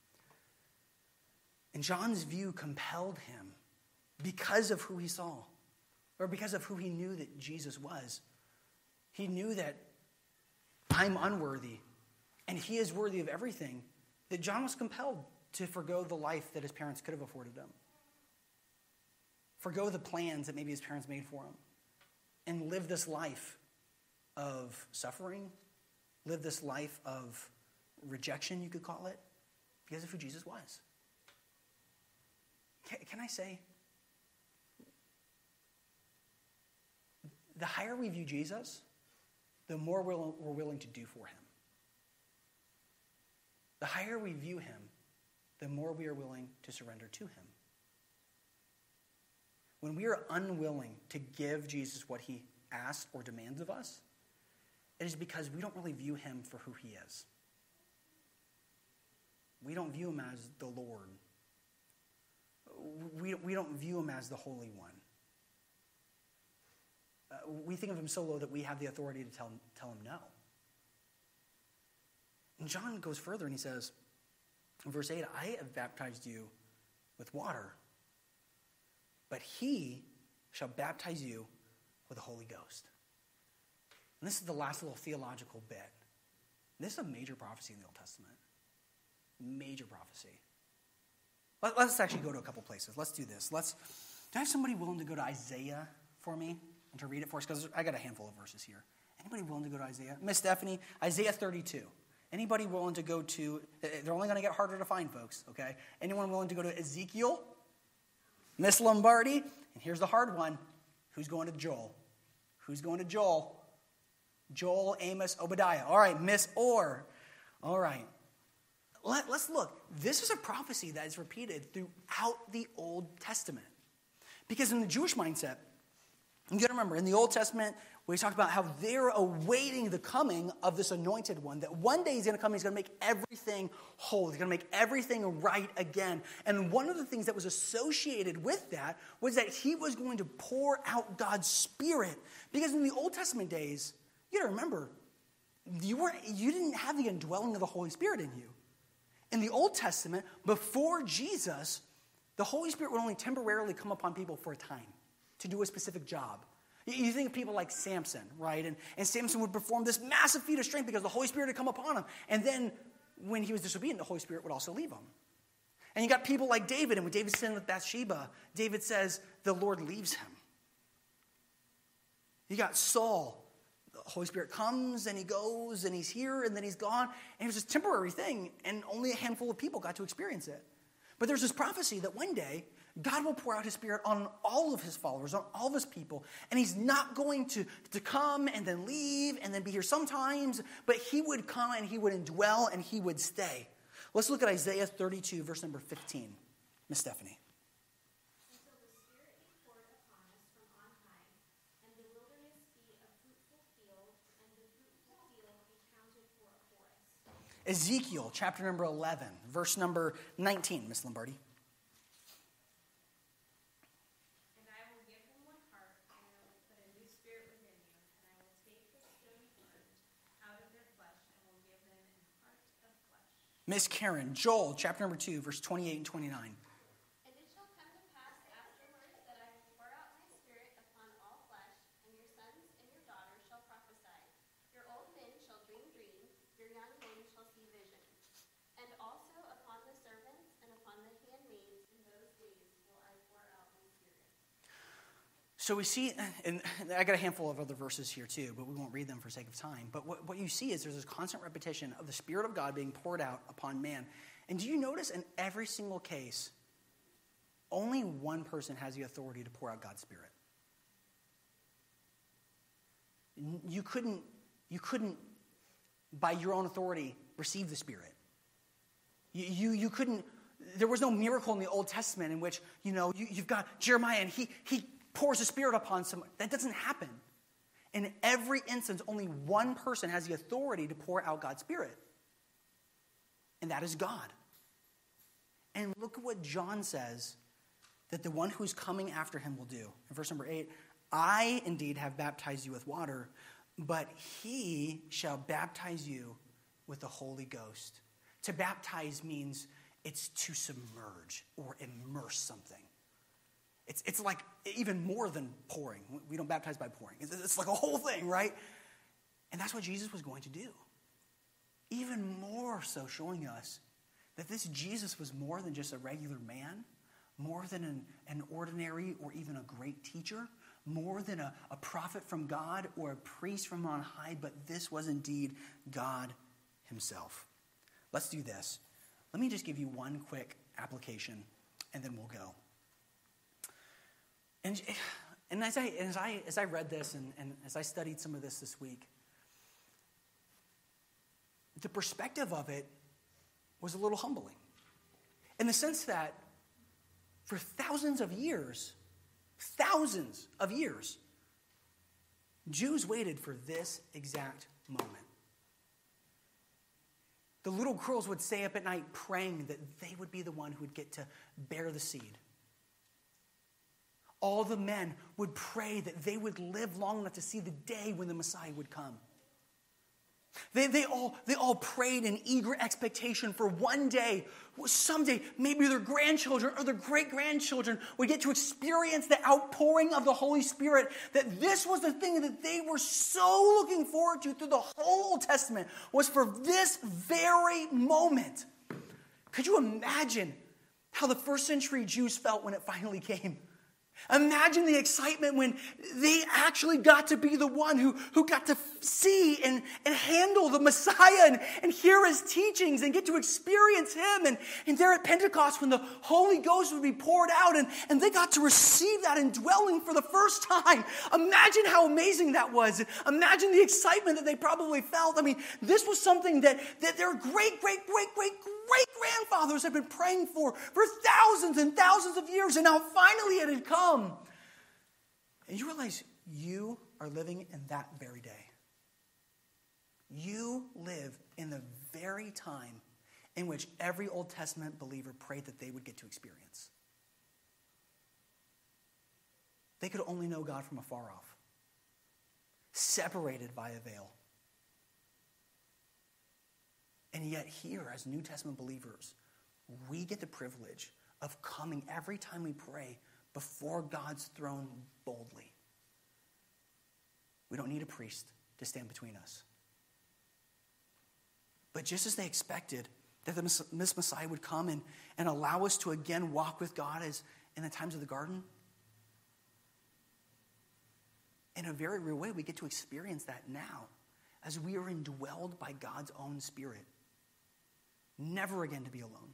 And John's view compelled him because of who he saw. Or because of who he knew that Jesus was. He knew that I'm unworthy and he is worthy of everything. That John was compelled to forgo the life that his parents could have afforded him. Forgo the plans that maybe his parents made for him. And live this life of suffering. Live this life of rejection, you could call it. Because of who Jesus was. Can, can I say... the higher we view Jesus, the more we're willing to do for him. The higher we view him, the more we are willing to surrender to him. When we are unwilling to give Jesus what he asks or demands of us, it is because we don't really view him for who he is. We don't view him as the Lord. We, we don't view him as the Holy One. Uh, we think of him so low that we have the authority to tell, tell him no. And John goes further and he says, in verse eight, I have baptized you with water, but he shall baptize you with the Holy Ghost. And this is the last little theological bit. This is a major prophecy in the Old Testament. Major prophecy. Let, let's actually go to a couple places. Let's do this. Let's. Do I have somebody willing to go to Isaiah for me? And to read it for us, because I got a handful of verses here. Anybody willing to go to Isaiah? Miss Stephanie, Isaiah thirty-two. Anybody willing to go to, they're only going to get harder to find, folks, okay? Anyone willing to go to Ezekiel? Miss Lombardi? And here's the hard one. Who's going to Joel? Who's going to Joel? Joel, Amos, Obadiah. All right, Miss Orr. All right. Let, let's look. This is a prophecy that is repeated throughout the Old Testament. Because in the Jewish mindset, you got to remember, in the Old Testament, we talked about how they're awaiting the coming of this anointed one, that one day he's going to come and he's going to make everything whole. He's going to make everything right again. And one of the things that was associated with that was that he was going to pour out God's Spirit. Because in the Old Testament days, you got to remember, you, weren't, you didn't have the indwelling of the Holy Spirit in you. In the Old Testament, before Jesus, the Holy Spirit would only temporarily come upon people for a time, to do a specific job. You think of people like Samson, right? And, and Samson would perform this massive feat of strength because the Holy Spirit had come upon him. And then when he was disobedient, the Holy Spirit would also leave him. And you got people like David, and when David sinned with Bathsheba, David says the Lord leaves him. You got Saul. The Holy Spirit comes and he goes and he's here and then he's gone. And it was this temporary thing, and only a handful of people got to experience it. But there's this prophecy that one day God will pour out his Spirit on all of his followers, on all of his people. And he's not going to, to come and then leave and then be here sometimes, but he would come and he would indwell and he would stay. Let's look at Isaiah thirty-two, verse number fifteen. Miss Stephanie. Until the Spirit be poured upon us from on high, and the wilderness be a fruitful field, and the fruitful field be counted for a forest. Ezekiel chapter number eleven, verse number nineteen, Miss Lombardi. Miss Karen, Joel, chapter number two, verse twenty-eight and twenty-nine. And it shall come to pass afterwards that I will pour out my Spirit upon all flesh, and your sons and your daughters shall prophesy. Your old men shall dream dreams, your young men shall see visions. And also upon the servants and upon the handmaids in those days will I pour out my Spirit. So we see, and I got a handful of other verses here too, but we won't read them for sake of time. But what, what you see is there's this constant repetition of the Spirit of God being poured out upon man. And do you notice in every single case, only one person has the authority to pour out God's Spirit? You couldn't, you couldn't, by your own authority, receive the Spirit. You, you, you couldn't, there was no miracle in the Old Testament in which, you know, you, you've got Jeremiah and he, he pours the Spirit upon someone. That doesn't happen. In every instance, only one person has the authority to pour out God's Spirit. And that is God. And look at what John says that the one who's coming after him will do. In verse number eight, I indeed have baptized you with water, but he shall baptize you with the Holy Ghost. To baptize means it's to submerge or immerse something. It's, it's like even more than pouring. We don't baptize by pouring. It's, it's like a whole thing, right? And that's what Jesus was going to do. Even more so showing us that this Jesus was more than just a regular man, more than an, an ordinary or even a great teacher, more than a, a prophet from God or a priest from on high, but this was indeed God himself. Let's do this. Let me just give you one quick application, and then we'll go. And, and as I as I as I read this and, and as I studied some of this this week, the perspective of it was a little humbling. In the sense that for thousands of years, thousands of years, Jews waited for this exact moment. The little girls would stay up at night praying that they would be the one who would get to bear the seed. All the men would pray that they would live long enough to see the day when the Messiah would come. They, they, all, they all prayed in eager expectation for one day, someday, maybe their grandchildren or their great-grandchildren would get to experience the outpouring of the Holy Spirit, that this was the thing that they were so looking forward to through the whole Old Testament, was for this very moment. Could you imagine how the first century Jews felt when it finally came? Imagine the excitement when they actually got to be the one who, who got to see and, and handle the Messiah and, and hear his teachings and get to experience him. And, and there at Pentecost when the Holy Ghost would be poured out and, and they got to receive that indwelling for the first time. Imagine how amazing that was. Imagine the excitement that they probably felt. I mean, this was something that, that their great, great, great, great, great grandfathers had been praying for for thousands and thousands of years, and now finally it had come. And you realize you are living in that very day. You live in the very time in which every Old Testament believer prayed that they would get to experience. They could only know God from afar off, separated by a veil. And yet here, as New Testament believers, we get the privilege of coming every time we pray before God's throne boldly. We don't need a priest to stand between us. But just as they expected that the this Messiah would come and, and allow us to again walk with God as in the times of the garden, in a very real way, we get to experience that now as we are indwelled by God's own Spirit. Never again to be alone.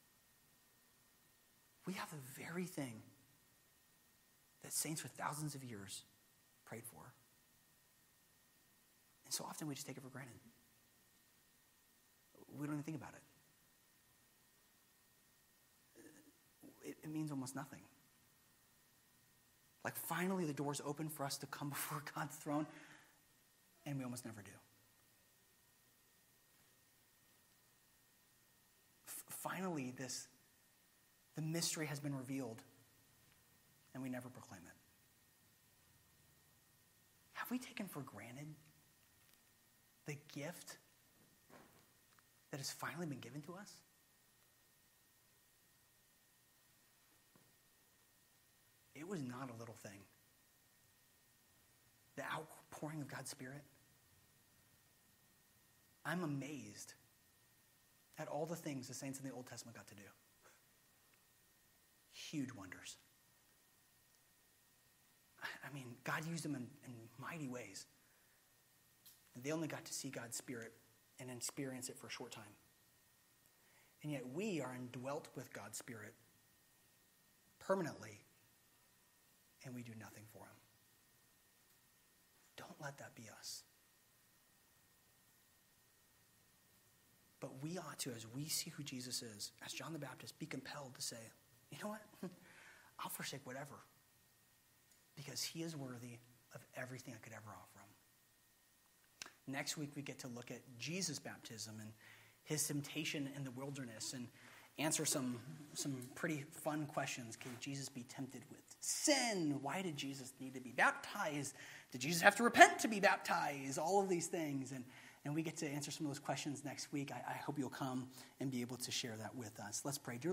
We have the very thing that saints for thousands of years prayed for. And so often we just take it for granted. We don't even think about it. It, it means almost nothing. Like finally the door's open for us to come before God's throne, and we almost never do. Finally, this, the mystery has been revealed, and we never proclaim it. Have we taken for granted the gift that has finally been given to us? It was not a little thing. The outpouring of God's Spirit. I'm amazed at all the things the saints in the Old Testament got to do. Huge wonders. I mean, God used them in, in mighty ways. And they only got to see God's Spirit and experience it for a short time. And yet we are indwelt with God's Spirit permanently, and we do nothing for him. Don't let that be us. But we ought to, as we see who Jesus is, as John the Baptist, be compelled to say, you know what? I'll forsake whatever. because he is worthy of everything I could ever offer him. Next week, we get to look at Jesus' baptism and his temptation in the wilderness and answer some, some pretty fun questions. Can Jesus be tempted with sin? Why did Jesus need to be baptized? Did Jesus have to repent to be baptized? All of these things. And, and we get to answer some of those questions next week. I, I hope you'll come and be able to share that with us. Let's pray. Dear